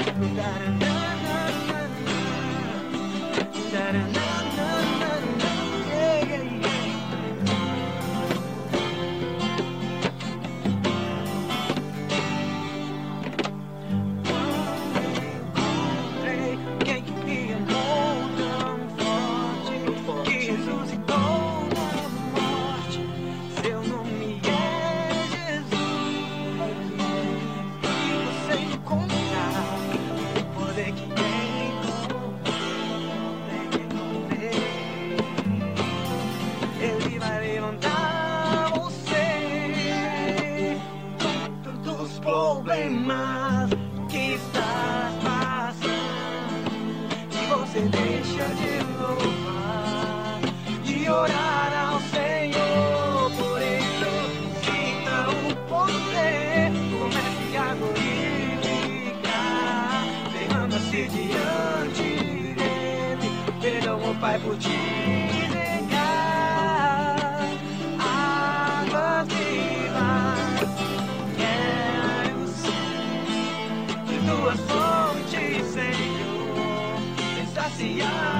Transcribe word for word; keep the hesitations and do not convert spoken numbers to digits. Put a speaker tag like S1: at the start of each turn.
S1: Problemas que estás passando, se você deixa de louvar, de orar ao Senhor, por Ele sinta o poder, comece a glorificar, derrama-se diante dele, perdão, ó Pai, por te negar águas vivas. Tua fonte, Senhor, saciar.